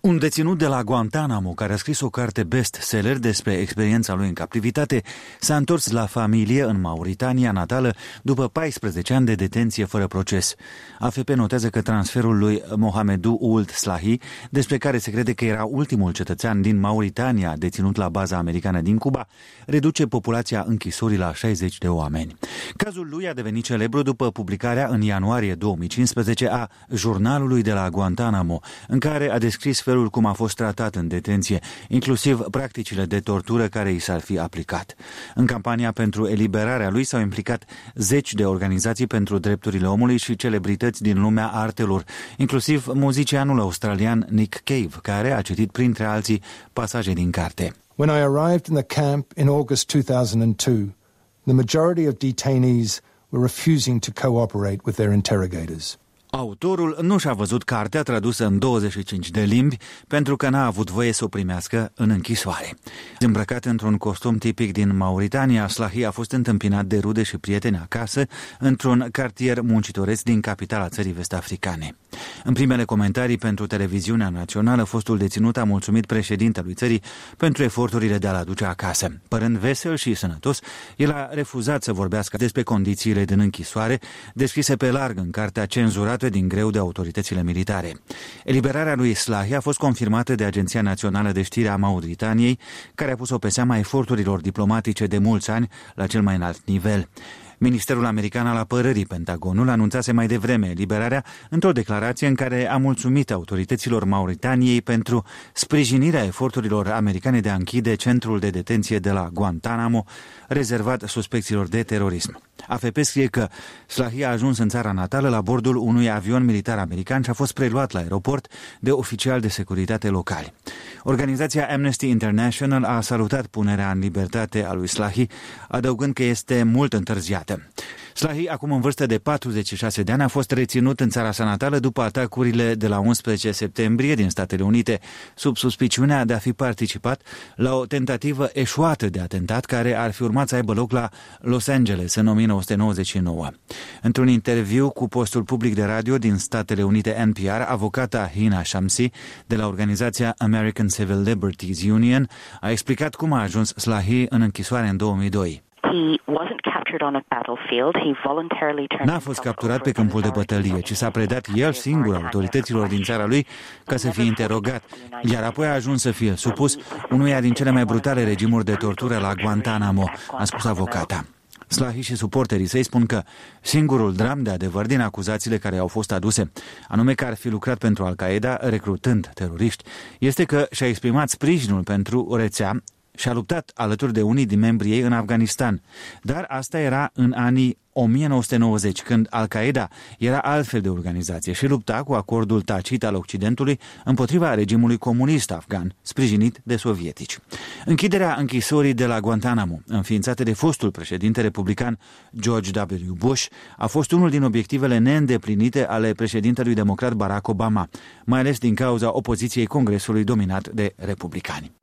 Un deținut de la Guantanamo, care a scris o carte bestseller despre experiența lui în captivitate, s-a întors la familie în Mauritania natală după 14 ani de detenție fără proces. AFP notează că transferul lui Mohamedou Ould Slahi, despre care se crede că era ultimul cetățean din Mauritania deținut la baza americană din Cuba, reduce populația închisorii la 60 de oameni. Cazul lui a devenit celebru după publicarea în ianuarie 2015 a jurnalului de la Guantanamo, în care a descris felul cum a fost tratat în detenție, inclusiv practicile de tortură care i s-ar fi aplicat. În campania pentru eliberarea lui s-au implicat zeci de organizații pentru drepturile omului și celebrități din lumea artelor, inclusiv muzicianul australian Nick Cave, care a citit printre alții pasaje din carte. When I arrived in the camp in August 2002, the majority of detainees were refusing to cooperate with their interrogators. Autorul nu și-a văzut cartea tradusă în 25 de limbi pentru că n-a avut voie să o primească în închisoare. Îmbrăcat într-un costum tipic din Mauritania, Slahi a fost întâmpinat de rude și prieteni acasă într-un cartier muncitoresc din capitala țării vest-africane. În primele comentarii pentru televiziunea națională, fostul deținut a mulțumit președintelui țării pentru eforturile de a-l aduce acasă. Părând vesel și sănătos, el a refuzat să vorbească despre condițiile din închisoare, descrise pe larg în cartea cenzurată din greu de autoritățile militare. Eliberarea lui Slahi a fost confirmată de Agenția Națională de Știri a Mauritaniei, care a pus-o pe seama eforturilor diplomatice de mulți ani la cel mai înalt nivel. Ministerul American al Apărării, Pentagonul, anunțase mai devreme eliberarea într-o declarație în care a mulțumit autorităților Mauritaniei pentru sprijinirea eforturilor americane de a închide centrul de detenție de la Guantanamo, rezervat suspecților de terorism. AFP scrie că Slahi a ajuns în țara natală la bordul unui avion militar american și a fost preluat la aeroport de oficiali de securitate locali. Organizația Amnesty International a salutat punerea în libertate a lui Slahi, adăugând că este mult întârziată. Slahi, acum în vârstă de 46 de ani, a fost reținut în țara sa natală după atacurile de la 11 septembrie din Statele Unite, sub suspiciunea de a fi participat la o tentativă eșuată de atentat care ar fi urmat să aibă loc la Los Angeles în 1999. Într-un interviu cu postul public de radio din Statele Unite NPR, avocata Hina Shamsi de la organizația American Civil Liberties Union a explicat cum a ajuns Slahi în închisoare în 2002. N-a fost capturat pe câmpul de bătălie, ci s-a predat el singur autorităților din țara lui ca să fie interogat, iar apoi a ajuns să fie supus unuia din cele mai brutale regimuri de tortură la Guantanamo, a spus avocata. Slahi și suporterii săi spun că singurul dram de adevăr din acuzațiile care au fost aduse, anume că ar fi lucrat pentru Al-Qaeda recrutând teroriști, este că și-a exprimat sprijinul pentru rețea și a luptat alături de unii din membrii ei în Afganistan. Dar asta era în anii 1990, când Al-Qaeda era altfel de organizație și lupta cu acordul tacit al Occidentului împotriva regimului comunist afgan, sprijinit de sovietici. Închiderea închisorii de la Guantanamo, înființată de fostul președinte republican George W. Bush, a fost unul din obiectivele neîndeplinite ale președintelui democrat Barack Obama, mai ales din cauza opoziției Congresului dominat de republicani.